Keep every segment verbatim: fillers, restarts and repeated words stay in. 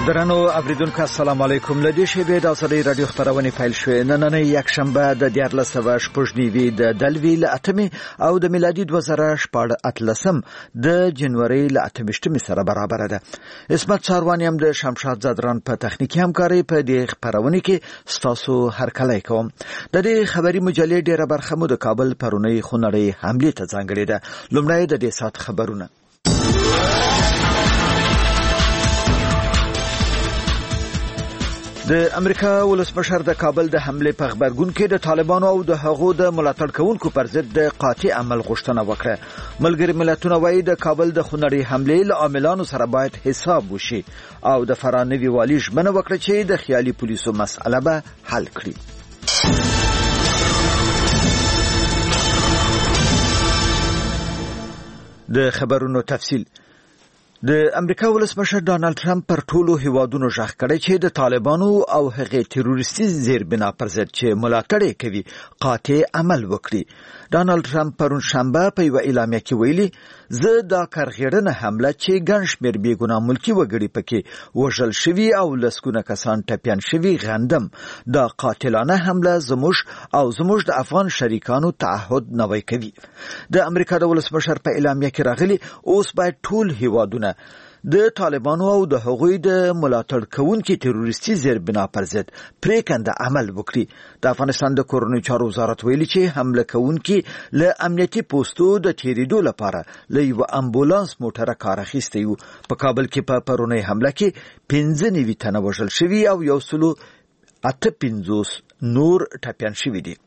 درنو اوریدونکو السلام علیکم. لدی شبې د ازادي رادیو خبرونه پیل شوې. نننې یک شنبه د دیارلس سوه شپږ نیوي د دلوي ل اتمې او د میلادي دوه زره شپږ اتلسم د جنوري ل اتمشتمې سره برابر ده. اسمت چاروانی هم د شمشاد زدران په تخنیکی همکاري په دې خبرونه کې ستاسو هرکلی کوم. د دې خبري مجلې ډیره برخه مو د کابل پرونی خونړۍ حمله ته ځانګړې ده. لومړی د دې سات خبرونه. د امریکا ولسمشر د کابل د حمله په خبرګون کې د طالبانو او د هغو د ملاتړ کوونکو پر ضد د قاطع عمل غوښتنه وکړه. ملګری ملتونه وايي د کابل د خونړۍ حملې له عاملانو سره باید حساب وشي او د فرانوي والی ژمنه وکړه چې د خیالي پولیسو مسأله به حل کړي. د خبرونو تفصیل. د امریکا ولسمشر ډانلډ ټرمپ پر ټولو هیوادونو ژغ کړی چې د طالبانو او هغې تروریستي زیربنا پر ضد چې ملاتړ کوي قاطع عمل وکړي. ډانلډ ټرمپ پرون شنبه په یو اعلامیه کې ویلي زه دا کارغېړنه حمله چې ګڼ شمېر بېګناه ملکي وګړي پکې وژل شوي او لسګونه کسان ټپیان شوي غندم. دا قاتلانه حمله زموږ او زموږ د افغان شریکانو تعهد نوی کوي. د امریکا د ولسمشر په اعلامیه کې راغلي اوس باید ټول هیوادونه د طالبانو او د هغوی د ملاتړ کوونکو تروریستي زیربنا پر ضد پریکنده عمل وکړي. د افغانستان د کورنیو چارو وزارت ویلي چې حمله کوونکي له امنیتي پوسټو د تیریدو لپاره له یو امبولانس موټره کار اخیستی و. په کابل کې په پرونی حمله کې پنځه نوي تنه وژل شوي او یو سلو اته پنځوس نور ټپیان شوي دي.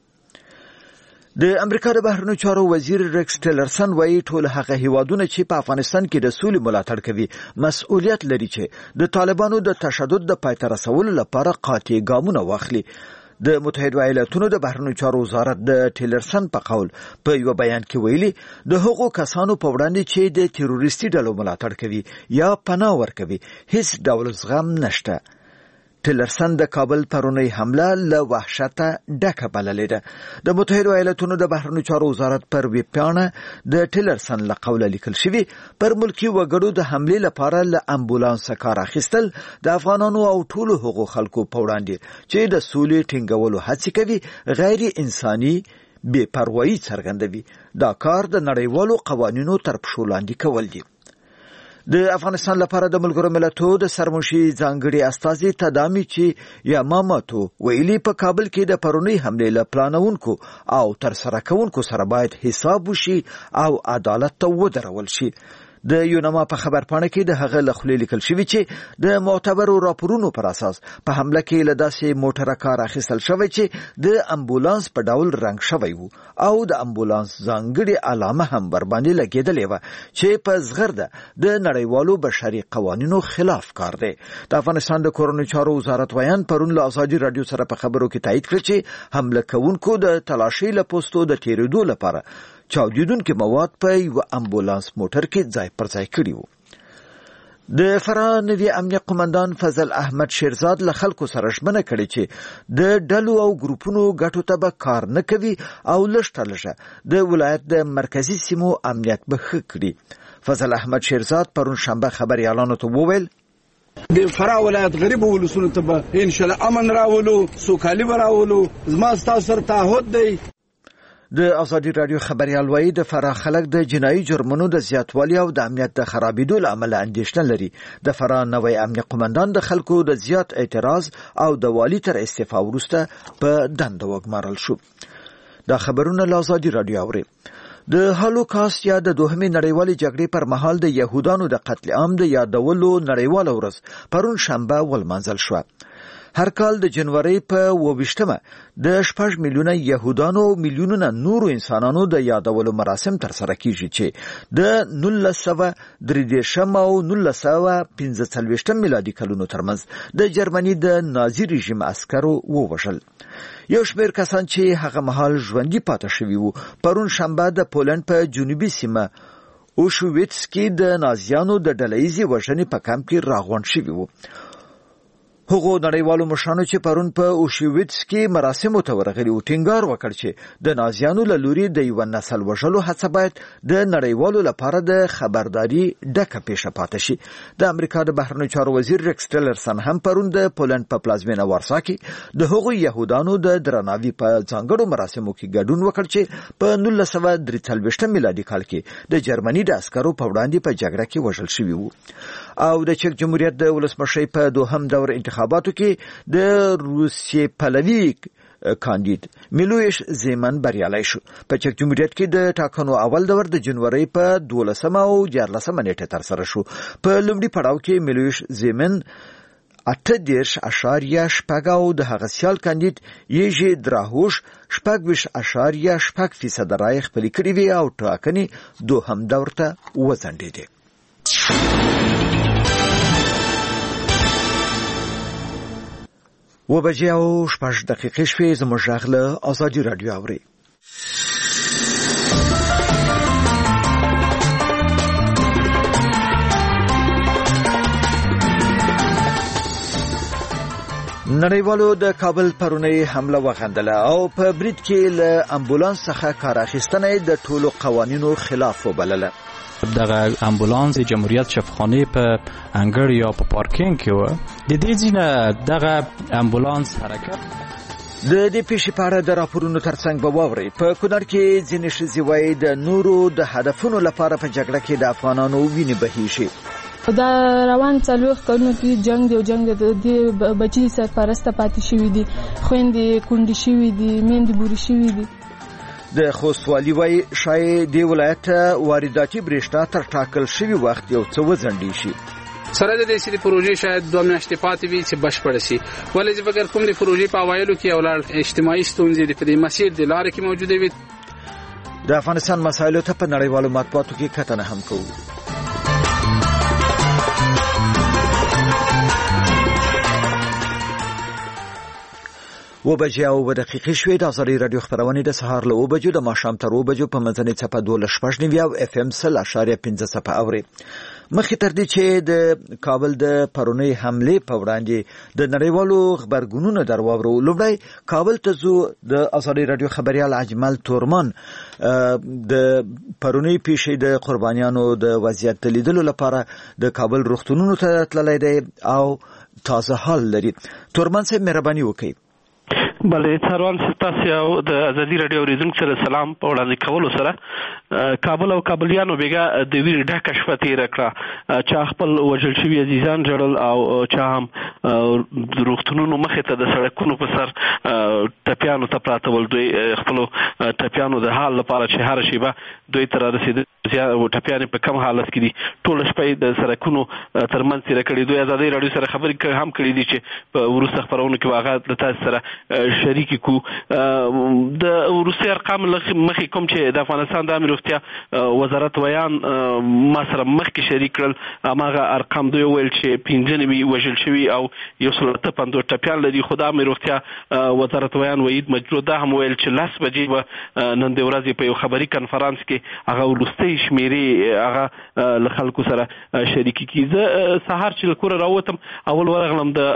د امریکا د بهرنیو چارو وزیر ریکس ټیلرسن وایي ټول هغه هیوادونه چې په افغانستان کې د سولې ملاتړ کوي مسؤلیت لري چې د طالبانو د تشدد د پای ته رسولو لپاره قاطع ګامونه واخلي. د متحده ایالاتونو د بهرنیو چارو وزارت د ټیلرسن په قول په یو بیان کې ویلي د هغو کسانو په وړاندې چې د تروریستي ډلو ملاتړ کوي یا پناه ورکوي هیڅ ډول زغم نشته. ټیلرسن د کابل پرونی حمله له وحشته ډکه بللې ده. د متحده ایالاتونو د بهرنیو چارو وزارت پر ویب پاڼه د ټیلرسن له قوله لیکل شوی پر ملکی وګړو د حملې لپاره له امبولانس کار اخیستل د افغانانو او ټولو هغو خلکو په وړاندې چې د سولې ټینګولو هڅې کوي غیر انساني بې پروایي څرګندوي. دا کار د نړیوالو قوانینو تر پښو لاندې کول دي. د افغانستان لپاره د ملګرو ملتونو د سرمشي ځانګړي استازي تدامیچی یاماماتو ویلي په کابل کې د پرونی حملې له پلانونکو او تر سره کوونکو سره باید حساب وشي او عدالت ته ودرول شي. د یونما په خبرپاڼه کې د هغه له خولې لیکل شوی چې د معتبرو راپورونو پر اساس په حمله کې له داسې موټره کار اخیستل شوی چې د امبولانس په ډول رنګ شوی وو او د امبولانس ځانګړي علامه هم ور باندې لګېدلې وه چې په زغرده د نړیوالو بشري قوانینو خلاف کار دی. د افغانستان د کورنیو چارو وزارت ویان پرون له ازادي رادیو سره په خبرو کې تایید کړ چې حمله کوونکو د تلاشي له پوسټو د تیریدو لپاره چاودیدونکو مواد په یو امبولانس موټر کې ځای پر ځای کړي وو. د فرانوي امنیت قومندان فضل احمد شیرزاد له خلکو سره ژمنه کړې چې د ډلو او ګروپونو ګټو ته به کار نه کوي او لږ لږه د ولایت د مرکزي سیمو امنیت به ښه کړي. فضل احمد شیرزاد پرون شنبه خبريالانو ته وویل د فرا ولایت غریب ولسونو ته به ان شاء الله امن راولو سوکالي راولو. زما ستاسو سره تعهد دی. د ازادي رادیو خبريال وایي د فراه خلک د جنایي جرمونو د زیاتوالي او د امنیت د خرابېدو له امله اندېښنه لري. د فراه نوی امنیت قومندان د خلکو د زیات اعتراض او د والي تر استعفا وروسته په دنده وګمارل شو. دا خبرونه له ازادي رادیو اوري. د هولوکاست یا د دوهمې نړیوالې جګړې پر مهال د يهودانو د قتل عام د یادولو نړیواله ورځ پرون شنبه ولمانځل شوه. هر کال د جنوري په اوویشتمه د شپږ میلیونه يهودانو او میلیونونه نورو انسانانو د یادولو مراسم تر سره کیږي چې د نولس سوه درې دېرشم او نولس سوه پنځه څلوېښتم میلادي کلونو ترمنځ د جرمني د نازي رژیم عسکرو ووژل. یو شمېر کسان چې هغه مهال ژوندي پاتې شوي وو پرون شنبه د پولند په جنوبي سیمه اوشویټس کې د نازیانو د ډلهیزې وژنې په کمپ کې راغونډ شوي وو. هغو نړیوالو مشرانو چې پرون په اوشویټس کې مراسمو ته ورغلي او ټینګار وکړ چې د نازیانو له لوري د یو نسل وژلو هڅه باید د نړیوالو لپاره د خبرداري ډکه پیښه پاتې شي. د امریکا د بهرنیو چارو وزیر ریکس ټیلرسن هم پرون د پولند په پلازمینه وارسا کې د هغو يهودانو د درناوي په ځانګړو مراسمو کې ګډون وکړ چې په نولس سوه درې څلوېښت میلادي کال کې د جرمني د عسکرو په وړاندې په جګړه کې وژل شوي وو. او د چک جمهوریت د ولسمشر په دوهم دور انتخاباتو کې د روسیې پلوي کاندید میلوش زیمن بریالی شو. په چک جمهوریت کې د ټاکنو اول دور د جنوري په دولسمه او دیارلسمه نیټه تر سره شو. په لومړي پړاو کې میلوش زیمن اته دیرش اشاریه شپږ او د هغه سیال کاندید یژي دراهوش شپږ ویش اشاریه شپږ فیصد رای خپل کړی وی او ټاکنې دوهم دور ته وځنډېدې. و بجې او شپږ دقیقې شوې. زموږ غږ له ازادي رادیو اوري. نړیوالو د کابل پرونی حمله وغندله او په برید کې له امبولانس څخه کار اخیستنه د ټولو قوانینو خلاف وبلله. دغه امبولانس جمهوریت شفاخانه په انګړ یا په پارکینګ کې و. د دې ځینه دغه امبولانس حرکت د دې پیښې په اړه د راپورونو ترڅنګ به واورئ. په کونړ کې ځینې ښځې وایي د نورو د هدفونو لپاره په جګړه کې د افغانانو وینې بهیږي. دا روان څلوېښت کلونو کې جنگ دی او جنگ د بچي سرپرسته پاتې شوي دي، خویندې کونډې شوي دي، میندې بورې شوي دي. د خوست والي وایي شاید د ولایت وارداتي برېښنا تر ټاکل شوي وخت یو څه وځنډي شي. سره د دې سری پروژې شاید دوه میاشتې پاتې وي چې بشپړ شي. ولې چې فکر کوم د پروژې په اوایلو کې ولر اجتماعي ستونزې د په مسیر د لارې کې موجوده وي. د افغانستان مسایلو ته په نړیوالو مطبوعاتو کې کتنه هم کوو. و بجې او و دقیقې شوې. د ازادي رادیو خبرونه د سهار له و بجو د ماښام تر و بجو په منځنۍ څپه دولس شپږ نوي او اف ام سل اشاریه پنځه څپه اوري. مخکې تر دې چې د کابل د پرونی حمله په وړاندې د نړیوالو خبرګونونو درواورو، لومړی کابل ته زو د ازادي رادیو خبريال اجمل تورمان د پرونی پیښې د قربانیانو د وضعیت لیدلو لپاره د کابل روغتونونو ته تللی دی او تازه حال لري. تورمان صاحب مهرباني وکړئ. بله څاروان ستاسو او د ازادي رادیو اوریدونکو سره سلام په وړاندې کولو سره کابل او کابلیانو بیګا د ویر ډکه شپه تیر کړه. چا خپل وژل شوي عزیزان جړل او چا هم روغتونونو مخې ته د سړکونو په سر ټپیانو ته پراته ول. دوی خپل ټپیانو د حال لپاره چې هر شیبه دوی تر رسیدل ټپیانې په کم حالت کې دي. ټول شپه د سړکونو ترمنځ تیر کړي. دوی ازادي رادیو سره خبرې هم کړې دي چې په ورسته خبرونه کې واغات د تاسو سره شریک کو. د روسي ارقام مخې کوم چې د افغانستان د امیر روغتیا وزارت ویان ما سره مخکې شریک کړل، هغه ارقام دوی ویل چې پنځه نوي وژل شوي او یو سل اته پنځوس ټپیان لري. خو د امیر روغتیا وزارت ویان وحید مجرو دا هم ویل چې لس بجې به نن د ورځې په یو خبري کنفرانس کې هغه وروستۍ شمیرې هغه له خلکو سره شریک کی. زه سهار چې له کوره راوتم اول ورغلم د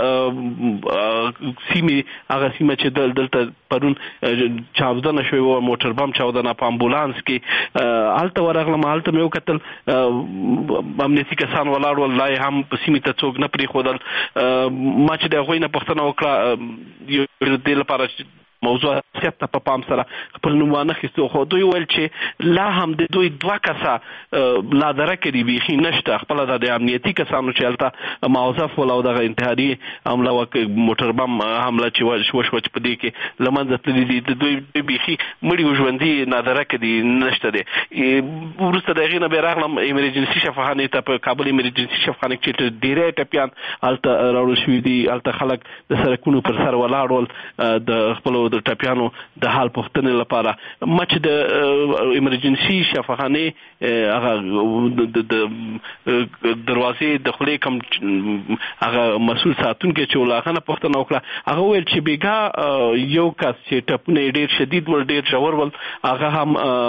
سیمې هغه سیمه چې دل دلته پرون چاودنه شوی و، موټر بم چاودنه په امبولانس کې هلته ورغلم. هلته مې وکتل امنیتي کسان ولاړ ول، لا هم په سیمې ته څوک نه پرېښودل. ما چې د هغوی نه پوښتنه وکړه یو د دې لپاره موضوع سیاست ته په پام سره خپل نوم وانخیستو، خو دوی ویل چې لا هم د دوی دوه کسه لا درکه دي بیخي نشته. خپل د امنیتي کسانو چې هلته موظف ول او دغه انتحاري حمله وکړه، موټر بم حمله چې وشوه چې په دې کې له منځه تللي دي. د دوی بیخي مړي او ژوندي نادرکه دي نشته دی. وروسته د هغې نه بیا راغلم ایمرجنسي شفاخانې ته. په کابل ایمرجنسي شفاخانې کې چې ډېری ټپیان هلته راوړل شوي دي. هلته خلک د سړکونو پر سر ولاړ ول، د خپلو د ټپیانو د حال پوښتنې لپاره مچ د ایمرجنسي شفاخانه هغه د دروازې د خلې کم هغه مسؤل ساتونکو چې ولاخنه پوښتنه وکړه هغه ویل چې بیګا یو کس چې ټپونه ډیر شدید ول ډیر ژور ول هغه هم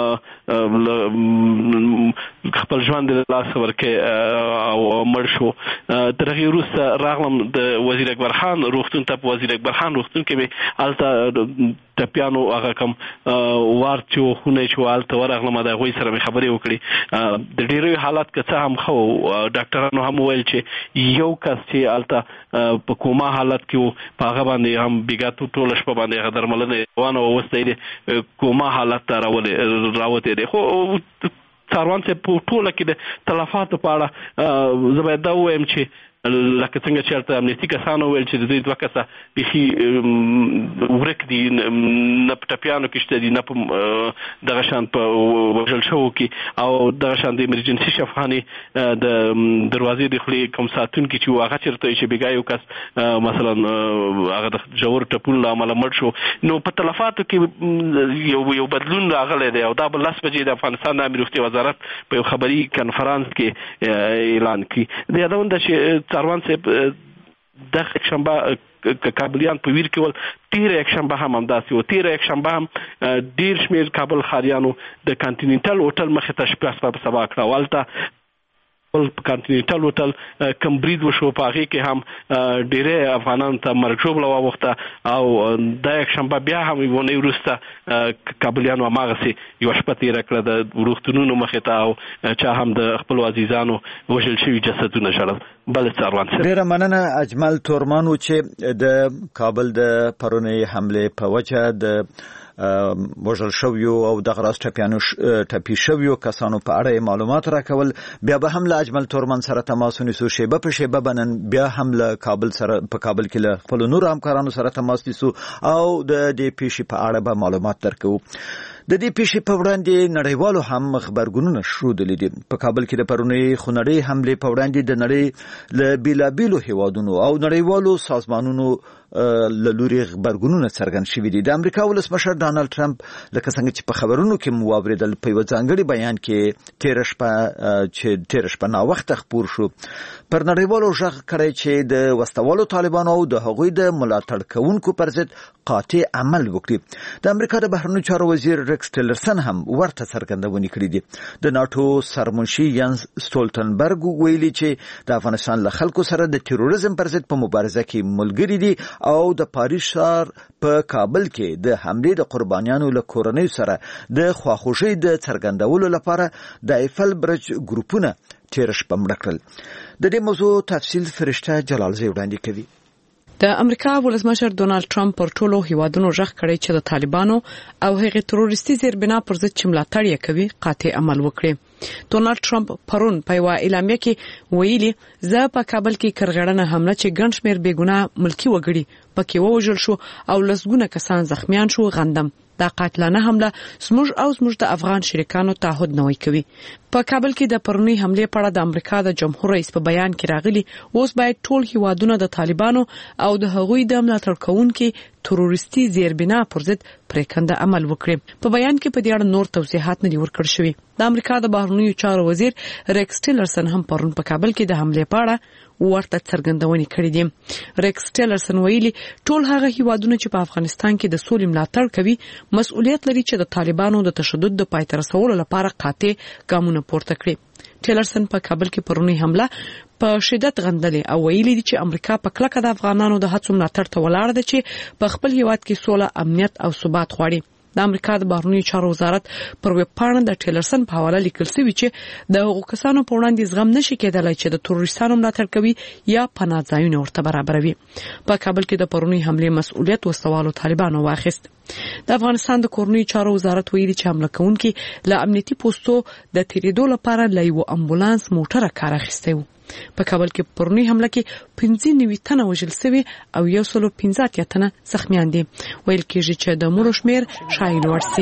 خپل ژوند له لاس ورکه او مړ شو. تر هغه وروسته راغلم د وزیر اکبر خان روغتون ته وزیر اکبر خان روغتون کې به الته ټپیانو هغه کم وارچو خونه چې والته ورغلم دا غوي سره خبرې وکړي د ډیرو حالات که څه هم خو ډاکټرانو هم ویل چې یو کس چې الته په کومه حالت کې په هغه باندې هم بیګاتو ټول شپه باندې هغه درملنه وانه وستایي کومه حالت ته راولې راوته دي خو څاروان څه په ټوله کې د تلفاتو په اړه زه دا وایم چې لکه څنګه چې البته امنیتي کسانو ویل چې د دوی دوه کسه بخي ورک دي نه ټپیانو کې شته دي نه په دغه شان په وژل شو کې او دغه شان د ایمرجنسي شفاخانه د دروازې د خلې کوم ساتونکو چې واغه چرته چې بیګا یو کس مثلا هغه د جوړ ټپول عمل مړ شو نو په تلفاتو کې یو یو بدلون راغلی دی او دا بل لاس بجې د افغانستان د امیر روغتیا وزارت په خبري کانفرنس کې اعلان کړي د یادوند چې څاروان صاحب د شنبه کابلیان په ویر کې ول تیر یک شنبه هم همداسې و تیر یک شنبه هم ډیر شمیر کابل خاریانو د کانټیننټل هوټل مخې ته شپه په سبا کړه والته کانټیننټل هوټل کمبرید وشو په هغه کې هم ډیره افغانان ته مرګ ژوبله واوخته او د یک شنبه بیا هم ونه ورسته کابلیانو ماغسي یو شپه تیر کړه د ورختونونو مخې ته او چا هم د خپل عزیزانو وژل شوي جسدونه شړل. بل څاروان ډیره مننه اجمل تورمانو چې د کابل د پرونی حمله په وجه د وژل شویو او د غراس ټپیانو ټپی شویو کسانو په اړه معلومات راکول بیا به هم له اجمل تورمان سره تماس ونیسو شیبه په شیبه بنن بیا هم له کابل سره په کابل کې له خپل نور همکارانو سره تماس نیسو او د دې پیښې په اړه به معلومات درکو. د دې پیښې په وړاندې نړیوالو هم خبرګونونه شروع دي. په کابل کې د پرونی خونړۍ حمله په وړاندې د نړۍ له بیلابیلو هیوادونو او نړیوالو سازمانونو له لوري خبرګونونه څرګند شوي دي. د امریکا ولسمشر ډانلډ ټرمپ لکه څنګه چې په خبرونو کې مو اوریدل په یو ځانګړي بیان کې تیر شپه چې تیر شپه نا وخت خبر شو پر نړیوالو ژغ کړی چې د وسوالو طالبانو او د هغوی د ملاتړ کوونکو پر ضد قاطع عمل وکړي. د امریکا د بهرنیو چارو وزیر ریکس ټیلرسن هم ورته څرګندونې کړې دي. د ناتو سرمنشي ینس سټولټنبرګ ویلي چې د افغانستان له خلکو سره د تروریزم پر ضد په مبارزه کې ملګري دي او د پاریس ښار په کابل کې د حمله د قربانیانو له کورنۍ سره د خواخوږۍ د څرګندولو لپاره د ایفل برج ګروپونه تیر شپه مړ کړل. د دې موضوع تفصیل فرشته جلال زی وړاندې کوي. د امریکا ولسمشر ډونالد ټرمپ پر ټولو هیوادونو ژغ کړی چې د طالبانو او هغه تروریستي زیربنا پر ضد چې ملاتړ یې کوي قاطع عمل وکړي. ډونالد ټرمپ پرون په یو اعلامیه کې ویلي زه په کابل کې کرغړنه حمله چې ګڼ شمېر بېګناه ملکی وګړي پکې ووژل شو او لسګونه کسان زخمیان شو غندم. دا قاتلانه حمله زموږ او زموږ د افغان شریکانو تعهد نه وای کوي. په کابل کې د پرونی حمله په اړه د امریکا د جمهور رئیس په بیان کې راغلي اوس باید ټول هیوادونه د طالبانو او د هغوی د ملاتړ کوونکو تروریستي زیربنا پر ضد پریکنده عمل وکړي. په بیان کې په دې اړه نور توضیحات نه دي ورکړل شوي. د امریکا د بهرنیو چارو وزیر ریکس ټیلرسن هم پرون په کابل کې د حمله په اړه ورته څرګندونې کړې دي. ریکس ټیلرسن ویلي ټول هغه هیوادونه چې په افغانستان کې د سولې ملاتړ کوي مسؤلیت لري چې د طالبانو د تشدد د پای ته رسولو لپاره قاطع ګامونه پورته کړي. ټیلرسن په کابل کې پرونی حمله په شدت غندلې او ویلي دي چې امریکا په کلکه د افغانانو د هڅو ملاتړ ته ولاړ ده چې په خپل هیواد کې سوله، امنیت او ثبات غواړي. د امریکا د بهرنیو چارو وزارت پر ویب پاڼه د ټیلرسن په حواله لیکل شوی چې د هغو کسانو په وړاندې زغم نشي کېدلای چې د تروریستانو ملاتړ کوي یا پناه ځایونه ورته برابروي. په کابل کې د پرونی حمله مسؤلیت وسوالو طالبانو واخیست. د افغانستان د کورنیو چارو وزارت ویلي چې حمله کوونکي له امنیتي پوسټو د تیریدو لپاره له یو امبولانس موټر کار اخیستی و. په کابل کې پرونی حمله کې پنځه نوي تنه وژل شوي او یو سل او پنځه اتیا تنه زخمیان دي. ویل کېږي چې د مړو شمېر شاید لوړ شي.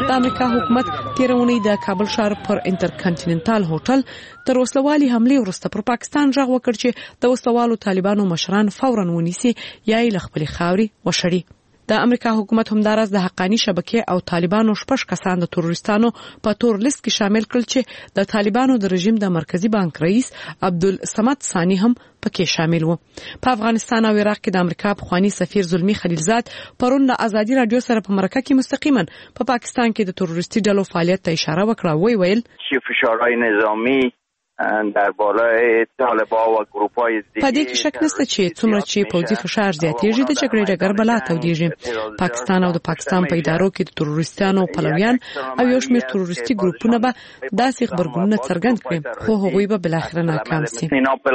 د امریکا حکومت تیرونی د کابل ښار پر انټرکانټیننټال هوټل تر وسلوالي حمله وروسته پر پاکستان ژغ وکړ چې د وسلوالو طالبانو مشران فوراً ونیسي یا یې له خپلې خاورې وشړي. د امریکا حکومت همداراز د حقانی شبکې او طالبانو شپږ کسان د تروریستانو په تور لیست کې شامل کړل چې د طالبانو د رژیم د مرکزی بانک رئیس عبدالصمد ثانی هم پکې شامل وو. په افغانستان او عراق کې د امریکا پخوانی سفیر زلمی خلیلزاد پرون د ازادي رادیو سره په مرکه کې مستقیما په پا پاکستان کې د تروریستي ډلو فعالیت ته اشاره وکړه. وی ویل چې فشارهای نظامی در بالای طالبان و گروپ‌های دیگه په دې کې شک نشته چې څومره چې پوځي فشار زیاتېږي د جګړې ډګر بلا تودېږي. پاکستان او د پاکستان په ادارو کې د تروریستانو پلویان او یو شمېر تروریستي ګروپونه به داسې خبرګونونه څرګند کړي خو هغوی به بالاخره ناکام شي.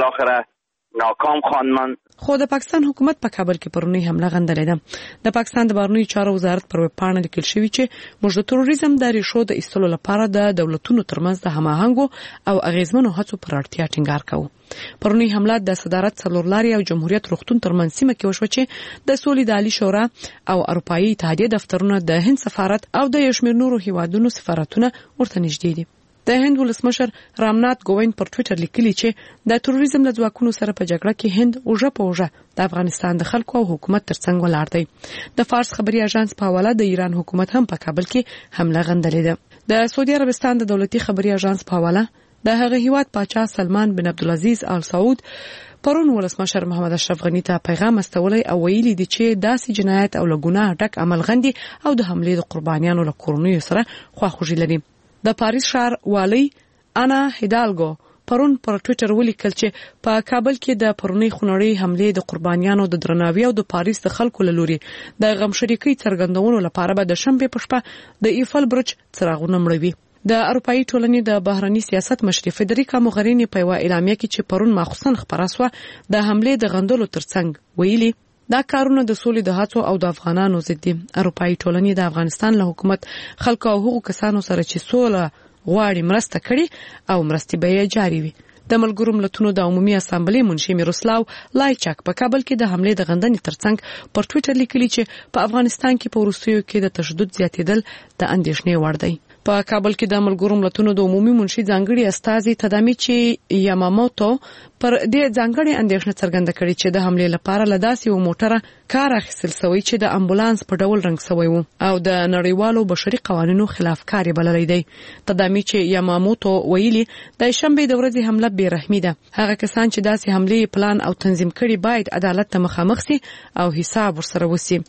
ناکام خواندن. خو د پاکستان حکومت په کابل کې پرونی حمله غندلې ده. د پاکستان د بهرنیو چارو وزارت پر ویب پاڼه لیکل شوی چې موږ د تروریزم د ریښو د ایستلو لپاره د دولتونو ترمنځ د هماهنګو او اغیزمنو هڅو پر اړتیا ټینګار کوو. پرونی حمله د صدارت څلورلاري او جمهوریت روغتون ترمنځ سیمه کې وشو چې د سولې د عالی شورا او اروپאי اتحادیه دفترونه د هند سفارت او د یو شمېر نورو هیوادونو سفارتونه ورته نږدې دي. د هند ولسمشر رامنات کوویند پر ټوئیټر لیکلی چې د تروریزم له ځواکونو سره په جګړه کې هند اوژه په اوژه د افغانستان د خلکو او حکومت ترڅنګ ولاړ دی. د فارس خبري اژانس په حواله د ایران حکومت هم په کابل کې حمله غندلې ده. د سعودي عربستان د دولتي خبري اژانس په حواله د هغه هیواد پاچا سلمان بن عبدالعزیز آل سعود پرون ولسمشر محمد اشرف غنی ته پیغام استولی او ویلي دي چې داسې جنایت او له ګناه ډک عمل غندي او د حملې د قربانیانو له کورنیو سره خواخوږي لري. د پاریس ښار والی انا هیدالګو پرون پر ټوئیټر ولیکل چې په کابل کې د پرونی خونړۍ حملې د قربانیانو د درناوي او د پاریس د خلکو له لوري د غم شریکۍ څرګندونو لپاره به د شنبه په شپه د ایفل برج څراغونه مړوي. د اروپאי ټولنې د بهرنی سیاست مشر فدریکا موغرینی په یو اعلامیه کې چې پرون ماخصن خبره شوه د حملې د غندلو ترڅنګ ویلي دا کارونه د سولې د هڅو او د افغانانو ضد دي. اروپאי ټولنې د افغانستان له حکومت خلکو او هغو کسانو سره چې سوله غواړي مرسته کړي او مرستې به یې جاري وي. د ملګرو ملتونو د عمومي اسامبلې منشي میروسلاو لایچاک په کابل کې د حملې د غندنې ترڅنګ پر ټوئیټر لیکلي چې په افغانستان کې په وروستیو کې د تشدد زیاتېدل د اندېښنې وړ دی. په کابل کې د ملګرو ملتونو د عمومي منشي ځانګړي استازي تدامیچی یاماموتو پر دې ځانګړي اندېښنه څرګنده کړې چې د حملې لپاره لداسي و موټره کار اخیستل شوی چې د امبولانس په ډول رنګ شوی وو او د نړیوالو بشري قوانینو خلاف کار بللی دی. تدامیچی یاماموتو ویلي د شنبه د ورځې حمله بې رحمي ده. هغه کسان چې داسې حملې پلان او تنظیم کړي باید عدالت ته مخامخ شي او حساب ورسره وشي.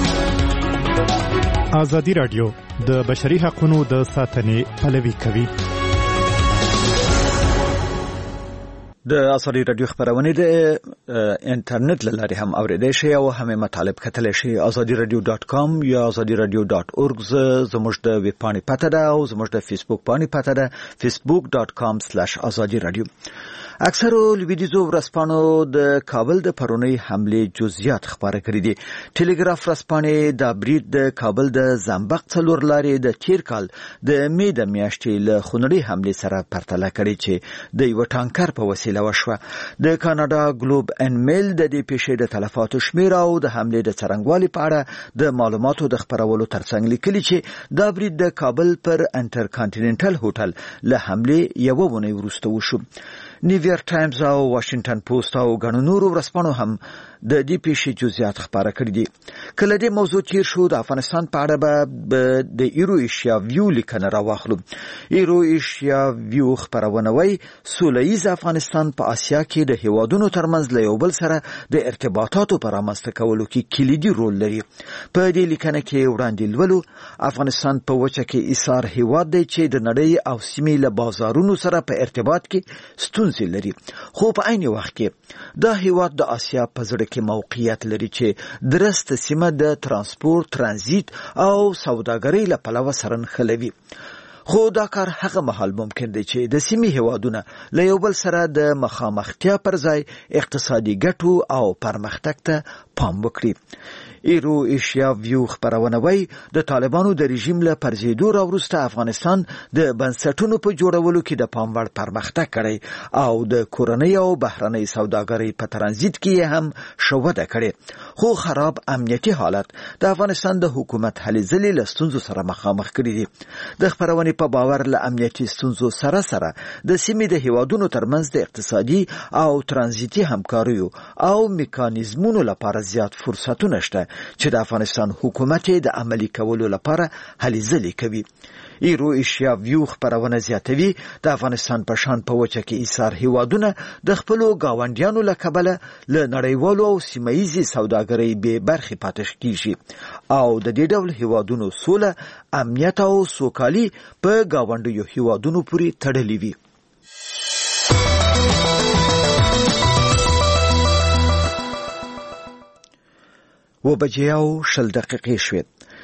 ازادي رادیو د بشري حقوقو د ساتنې پلوي کوي. د ازادي رادیو خبرونه د انټرنیټ لارې هم اوریدئ شئ او هم مطالب کتلی شئ. ازادي رادیو ډاټ کام یا ازادي رادیو ډاټ اورګ زموږ د ویب پاڼې پته ده او زموږ د فیسبوک پاڼې پته ده فیسبوک ډاټ کام سلیش ازادي رادیو. اکثرو لویدیځو ورځپاڼو د کابل د پرونی حملې جزئیات خبره کړې دي. ټلګراف ورځپاڼې د برید د کابل د زنبق څلور لارې د تیر کال د می د میاشتې له خونړۍ حملې سره پرتله کړې چې د یو ټانکر په وسیله وشوه. د کاناډا ګلوب ان میل د دې پیښې د تلفاتو شمېر او د حملې د څرنګوالي په اړه د معلوماتو د خبرولو ترڅنګ لیکلي چې دا برید د کابل پر انټرکانټیننټل هوټل له حملې یو ونې وروسته وشو. نیویارک ټایمز او واشنگټن پوسټ او غنو نورو ورځپاڼو هم د دې پیښې جزئیات خبره کړې دي. کله دې موضوع تیر شو د افغانستان په اړه به د ایرو ایشیا ویو لیکنه راواخلو. ایرو ایشیا ویو خبرونوي سولهییز افغانستان په آسیا کې د هیوادونو ترمنځ له یو بل سره د ارتباطاتو پر رامنځته کولو کې کلیدي رول لري. په دې لیکنه کې وړاندې لولو افغانستان په وچه کې ایثار هیواد دی چې د نړۍ او سیمې له بازارونو سره په ارتباط کې ستونزې لري، خو په عین وخت کې دا هیواد د آسیا په زړه کې موقعیت لري چې درسته سیمه د ترانسپورت، ترانزیت او سوداګرۍ له پلوه سره نښلوي. خو دا کار هغه مهال ممکن دی چې د سیمې هیوادونه له یو بل سره د مخامختیا پر ځای اقتصادي ګټو او پرمختګ ته پام وکړي. ایرو ایشیا ویو خبرونه وایي د طالبانو د رژیم له پرځېدو راوروسته افغانستان د بنسټونو په جوړولو کې د پام وړ پرمختګ کړی او د کورنۍ او بهرنۍ سوداګرۍ په ترانزیت کې هم ښه وده کړې، خو خراب امنیتي حالت د افغانستان د حکومت هلې ځلې له ستونزو سره مخامخ کړي دي. د خبرونې په باور له امنیتي ستونزو سره سره د سیمې د هیوادونو ترمنځ د اقتصادي او ترانزیتي همکاریو او میکانیزمونو لپاره زیات فرصتونه شته چې د افغانستان حکومت د عملي کولو لپاره هلې ځلې کوي. ایرو ایشیا ویو خبرونه زیاتوي د افغانستان په شان په وچه کې ایثار هیوادونه د خپلو گاونډیانو له کبله له نړیوالو او سیمه‌ایزې سوداګرۍ بې برخې پاتې کیږي او د دې ډول هیوادونو سوله، امنیت او سوکالي په گاونډیو هیوادونو پورې تړلې وي. و بجې او شل دقیقې شوې.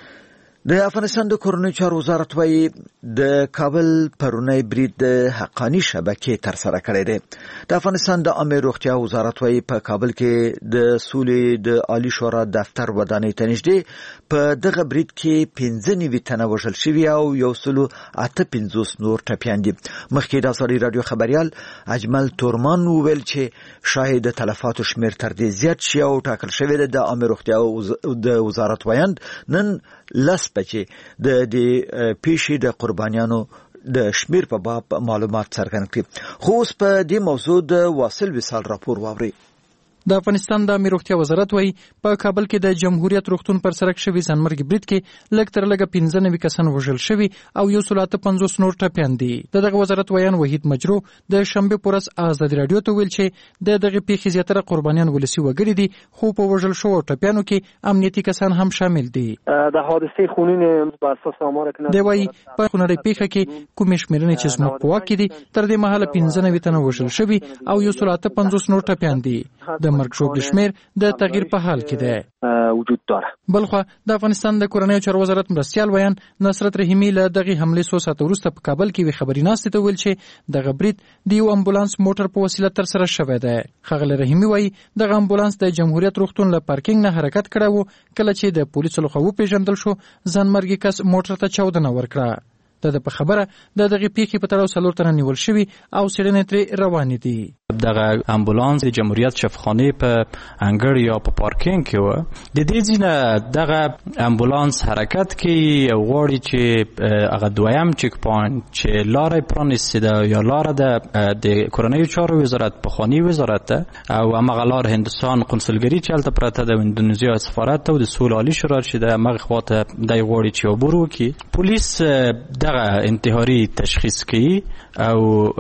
د افغانستان د کورنیو چارو وزارت وايي د کابل پرونی برید د حقانی شبکې تر سره کړی دی. د افغانستان د عامه روغتیا وزارت وايي په کابل کې د سولې د عالی شورا دفتر ودانۍ ته نږدې په دغه برید کې پنځه نوي تنه وژل شوي او یو سلو اته پنځوس نور ټپیان دي. مخکې د ازادي راډیو خبریال اجمل تورمان وویل چې شاید د تلفاتو شمیر تر دې زیات شي او ټاکل شوی دی. د عامه روغتیا د وزارت وایند نن لس بچې د دې پیښې د قربانیانو د شمیر په باب معلومات څرګند کړي. خو اوس په دې موضوع د واصل وصال راپور واورئ. د افغانستان د عامه روغتیا وزارت وايي په کابل کې د جمهوریت روغتون پر سرک شوی ځانمرګي برید کې لږ تر لږه پنځه نوي کسان وژل شوي او یو سل اته پنځوس نور ټپیان دي. د دغه وزارت ویان وحید مجرو د شنبه پر ورځ ازادي راډیو ته ویل چې د دغه پیښې زیاتره قربانیان ولسی وګړي دي، خو په وژل شوو ټپیانو کې امنیتي کسان هم شامل دي. د حادثه خونین بر اساس آمار کنه دی وايي په خونړۍ پیښه کې کومې شمیرنې چې زموږ په واک کې دي تر دې مهاله پنځه نوي تنه وژل شوي او یو سل اته پنځوس نور ټپیان دي. د مرګ شوګ شمیر د تغییر په حال کې ده وجود داره. بلخو د افغانستان د کورنیو چارو وزارت مرستیال ویان نصرت رحیمی له دغه حمله څو ساعت وروسته په کابل کې وی خبري ناستې ته ویل چې دغه برید د یو امبولانس موټر په وسیله تر سره شوی دی. خغل رحیمی وایي دغه امبولانس د جمهوریت روغتون له پارکینګ نه حرکت کړی و کله چې د پولیسو لخوا وپیژندل شو ځانمرګي کس موټر ته چاودنه ورکړه. د په خبره د دغه پیښې په تړاو څلور تنه نیول شوي او څېړنې ترې روانې دي. دغه امبولانس د جمهوریت شفاخانه په انګړ یا په پارکینګ کې و. د دې ځینه دغه امبولانس حرکت کې غواړي چې هغه دویم چک پوینټ چې لارې پرانیستې ده یا لاره ده د کورنیو چارو وزارت په خاني وزارت او هغه لار هندستان قونسلګری چې هلته پرته د اندونیزیا سفارت او د سول عالی شورا چې د مغ خواته د غواړي چې عبور وکړي. پولیس دغه انتحاري تشخیص کوي او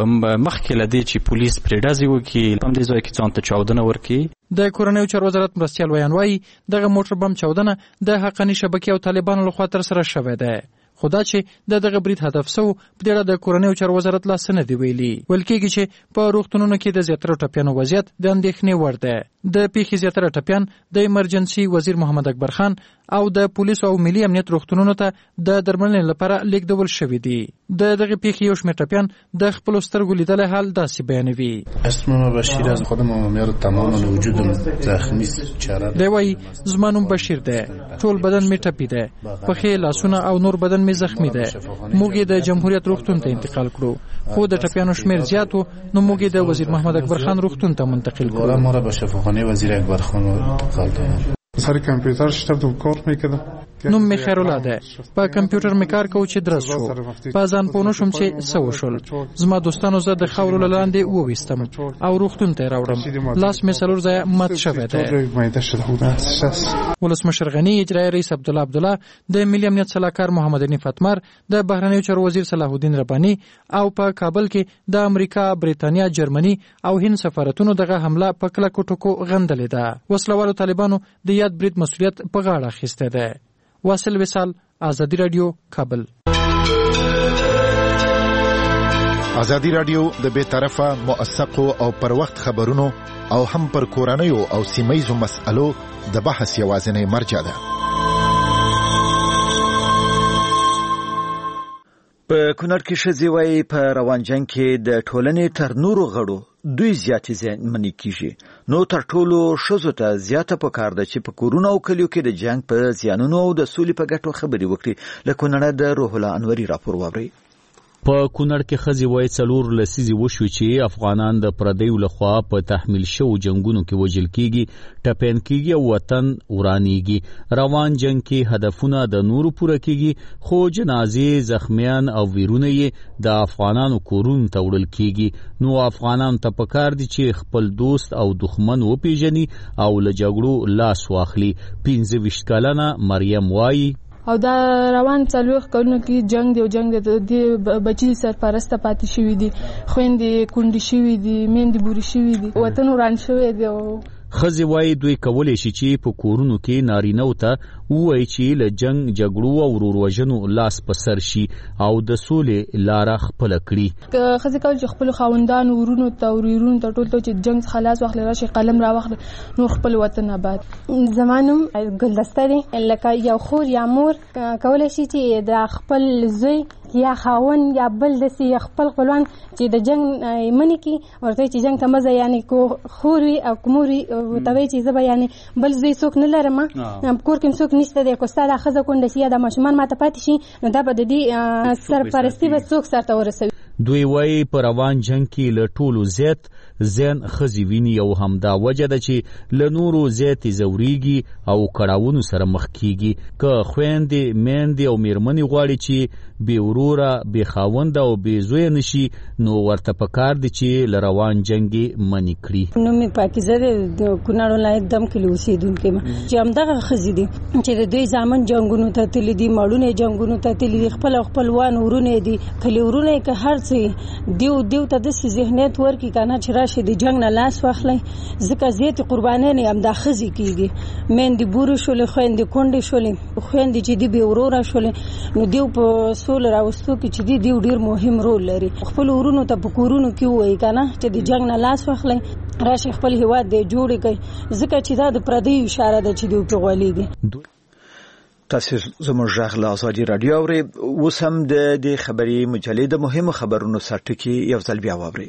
مخکې له دې چې پولیس پرې ډزې وکړي په دې ځای کې ځان ته چاودنه ورکړي. د کورنیو چارو وزارت مرستیال ویان وایي دغه موټر بم چاودنه د حقانی شبکې او طالبانو لخوا تر سره شوې ده. خو دا چې د دغه برید هدف سو په دې اړه د کورنیو چارو وزارت لاس نه دی ویلي. ویل کېږي چې په روغتونونو کې د زیاتره ټپیانو وضعیت د اندېښنې وړ دی. د پیښې زیاتره ټپیان د ایمرجنسي وزیر محمد اکبر خان او د پولیسو او ملي امنیت روغتونونو ته د درملنې لپاره لیږدول شوي دي. د دغه پیښې یو شمېر ټپیان د خپلو سترګو لیدلی حال داسې بیانوي. اسمم بشیر از خودم عمر تماما وجودم زخمی چرا دی وايي زما نوم بشیر دی، ټول بدن می ټپي دی، پښې لاسونه او نور بدن می زخمی دی. موږ د جمهوریت روغتون ته انتقال کړو خو د ټپیانو شمیر زیات و نو موږ د وزیر محمد اکبر خان روغتون ته منتقل کړو. ما را به شفاخانه وزیر اکبر خان انتقال دادم. سر کامپیوټر شته کار میکردم. نوم می خیرالله ده. په کمپیوټر می کار کوم چې درس شو. په ځان پونه شوم چې څه وشول. زما دوستانو زه د خاورو لاندې وويستم او روغتون ته راوړم. لاس می سلور ځای مات شوی دی. ولسمشر غنی اجرایی رئیس عبد الله عبد الله د ملي امنیت صلاحکار محمد حنیف اتمر د بهرنیو چارو وزیر صلاح الدین ربانی او په کابل کې د امریکا، بریتانیا، جرمني او هند سفارتونو دغه حمله په کلکو ټکو غندلې ده. وسلوالو طالبانو د یاد برید مسؤلیت په غاړه اخیسته ده. واصل وصال، ازادي رادیو، کابل. ازادي رادیو د بے طرفه، موثقو او پر وخت خبرونو او هم پر کورنیو او سیمایزو مسألو د بحث یوازینی مرجع ده. په کونړ کې ښځې وایي په روان جنګ کې د ټولنې تر نورو غړو دوی زیاتې زیانمنې کیږي. نو تر ټولو ښځو ته زیاته پکار ده چې په کورونو او کلیو کې د جنگ په زیانونو او د سولې په ګټو خبرې وکړي. له کونړه د روح الله انوري راپور واورئ. په کونړ کې ښځې وایي څلور لسیزې وشوې چې افغانان د پردیو لخوا په تحمیل شوو جنګونو کې وژل کېږي، ټپیان کېږي او وطن ورانېږي. روان جنګ کې هدفونه د نورو پوره کېږي، خو جنازې، زخمیان او ویرونه یې د افغانانو کورونو ته وړل کېږي. نو افغانانو ته پکار دي چې خپل دوست او دښمن وپېژني او له جګړو لاس واخلي. پنځه ویشت کلنه مریم وایي او دا روان څلوېښت کلونو کې جنگ دی او جنگ دی د بچي سرپرسته پاتې شوي دي، خویندې کونډې شوي دي، میندې بورې شوي دي، وطن وران شوی دی. ښځې وایي دوی کولی شي چې په کورونو کې نارینهو ته ووایي چې له جنگ، جګړو او ورور-وژنو لاس په سر شي او د سولې لاره خپله کړي. ښځې کولی چې خپلو خاوندانو، ورونو ته، ورورونو ته ټول ته چې جنګ څخه لاس واخلي، راشي قلم راواخلي، نور خپل وطن آباد. زما نوم ګلدسته دی. لکه یو خور یا مور کولی شي چې د خپل زوی یا خاوند یا بل داسې خپل خپلوان چې د جنگ منې کړي، ورته چې جنگ ته مه ځه، یعنې کو خور وي او که مور وي ورته وایي چې زه به یعنې بل زوی څوک نه لرم، کور کې څوک نشته دی، که ستا دا ښځه کونډه شي یا دا ماشومان ماته پاتې شي، نو دا به د دې سرپرستي به څوک سرته ورسوي. دوی وایي په روان جنگ کې له ټولو زیات زیان ښځې ویني او همدا وجه ده چې له نورو زیاتې ځورېږي او کړاوونو سره مخ کېږي. که خویندې، میندې او میرمنې غواړي چې بې وروره، بې خاونده او بې زویه نشي، نو ورته پکار دي چې له روان جنګ یې منې کړي. نوم مې پاکیزه دی، د کونړ ولایت دم کلي اوسېدونکې یم، چې همدغه ښځې دي چې د دوی زامن جنګونو ته تللي دي، مړونه یې جنګونو ته تللي دي، خپل خپلوان ورونه یې دي، کلي ورونه یې که هر څه دیو دیو ته داسې ذهنیت ورکړي که نه چې راشي د جنګ نه لاس واخلی، ځکه زیاتې قربانیان یې همدا ښځې کېږي. میندې بورې شولې، خویندې کونډې شولې، خویندې چې دي بې وروره شولې، نو دیو په سوله راوستو کې چې دی دیو ډېر مهم رول لري. خپلو ورونو ته په کورونو کې ووایي که نه چې د جنګ نه لاس واخلی، راشي خپل هېواد دی جوړې کوي، ځکه چې دا د پردیو اشاره ده چې دیو پرې غولېږي. تاسو زموږ غږ له ازادي راډیو اورئ. اوس هم د دې خبري مجلې د مهمو خبرونو سرټکي یو ځل بیا واورئ.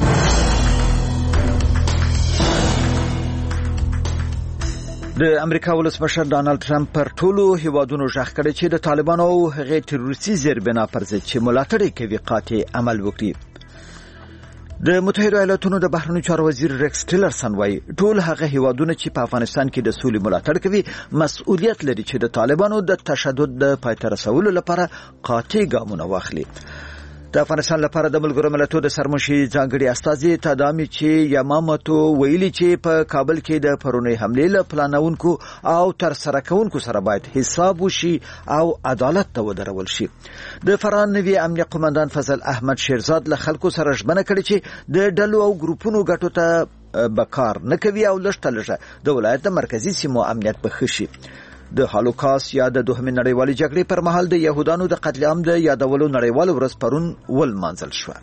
د امریکا ولسمشر ډانلډ ټرمپ پر ټولو هیوادونو ژغ کړی چې د طالبانو او هغې تروریستي زیربنا پر ضد چې ملاتړ یې کوي قاطع عمل وکړي. د متحده ایالاتونو د بهرنیو چارو وزیر ریکس ټیلرسن وایي ټول هغه هیوادونه چې په افغانستان کې د سولې ملاتړ کوي مسؤلیت لري چې د طالبانو د تشدد د پای ته رسولو لپاره قاطع ګامونه واخلي. د افغانستان لپاره د ملګرو ملتونو د سرمشي ځانګړي استازي تدامي چې یامامتو ویلي چې په کابل کې د پرونی حملې له پلانونکو او تر سره کوونکو سره باید حساب وشي او عدالت ته ودرول شي. د فران نوي امنیه قومندان فضل احمد شیرزاد له خلکو سره ژمنه کړې چې د ډلو او ګروپونو ګټو ته بکار نه کوي او لږ تلږه د ولایت د مرکزی سیمو امنیت به ښه شي. د هالوکاست یا د دوهمې نړیوالې جګړې پر مهال د یهودانو د قتل عام د یادولو نړیواله ورځ پرون ولمانځل شوه.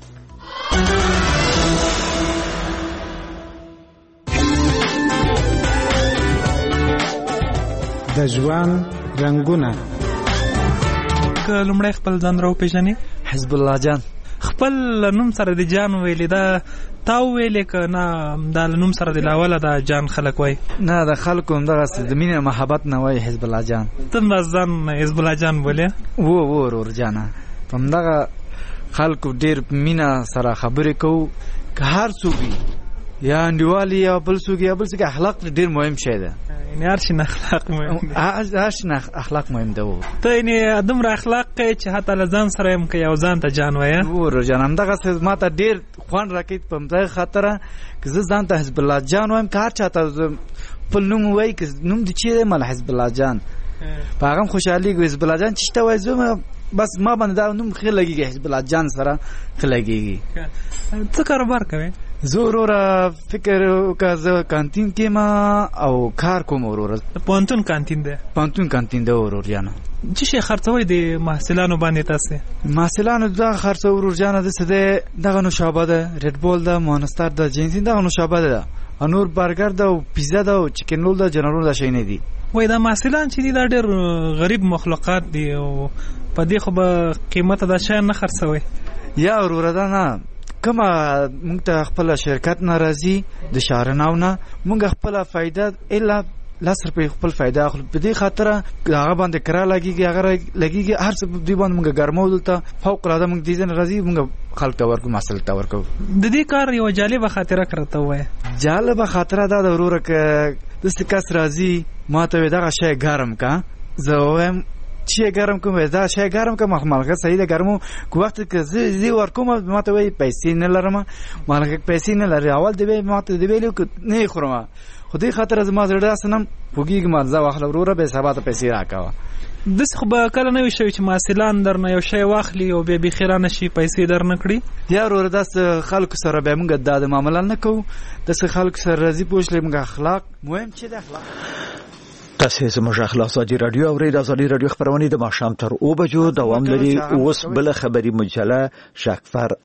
د ژوند رنگونه که لومړی خپل ځان راوپېژنې. حزب الله جان. خپل نوم سره د جان ویلې دا تا ویلې که نه دا نوم سره د لاوله دا جان خلک وای؟ نه د خلکو همدغسې د مینې محبت نه وایي حزب الله جان. ته هم ځان حزب الله جان بولې؟ و و ورور جانه په همدغه خلکو ډېر مینه سره خبرې کوو، که هر څوک وي یا انډیوال یا بل څوک یا بل څوک، اخلاق ډېر مهم شی ده. یعنې هر شي نه اخلاق مهم دي. هر شي نه اخلاق مهم ده. ته یعنې دومره اخلاق کوې چې حتی له ځان سره یم که یو ځان ته جان وایه؟ ورور جان همدغسې ما ته ډېر خوند راکوي په همدغه خاطره که زه ځان ته حزب الله جان وایم، که هر چا ته خپل نوم ووایي که نوم دې چی دی مله حزب الله جان، په هغه هم خوشحالېږي. حزب الله جان چې ته وایي زه بس ما باندې دا نوم ښه لګېږي، حزب الله جان سره ښه لګېږي. څه کاروبار کوې؟ زه وروره فکر وکړه زه کانتین کې یم او کار کوم. وروره پوهنتون کانتین دی؟ پوهنتون کانتین دی ورور جانه. څه شی خرڅوئ د محصلانو باندې تاسې؟ محصلانو دغه خرڅوي ورور جانه، داسې دی دغه نوشابه ده، ریډ بول ده، مانستر ده، جینسین دغه نوشابه ده، نور برګر ده او پیزا ده او چکن رول ده، جنرال ده، شی نه دي. وای دا محصلان چې دي دا ډېر غریب مخلوقات دي او په دې خو به قیمته دا شیان نه خرڅوئ؟ یا وروره دا نه کما موږ ته خپل شرکت ناراضي د شارناو نه موږ خپل فائدہ الا لاس په خپل فائدہ خپل په دې خاطر هغه باندې کرا لګيږي هغه لګيږي هر څه دی باندې موږ ګرمو دلته فوق العاده موږ دې نه راضي موږ خلک ورکو مسل تا ورکو د دې کار یو جالبه خاطره کرته وای جالبه خاطره دا د وروره ک د ستکاس راضي ما ته دا شی ګرم کا زه وایم چې ګرم کوم دا شی ګرم کوم مالګه صحیح ده ګرمو کو وخت کې زی ورکوم ما ته وای پیسې نه لرم مالګه پیسې نه لري اول دی ما ته دی ویلو نه خورم خدای خاطر از ما زړه اسنم پوګیګ ما ځا واخل وروره به حسابات پیسې راکاوه د څه به کله نه وشي چې ماسلان درنه یو شی واخلي او به بخیرانه شي پیسې درنه کړی یا وروره داس خلکو سره به موږ د معاملې نه کوو د خلکو سره راضي پوښلې موږ اخلاق مهم چې د اخلاق تاسو زموږ اخلاق ازادي رادیو او ریډ ازادي رادیو خبرونه د ماښام تر او بجو دوام لري اوس بل خبري مجله شکفر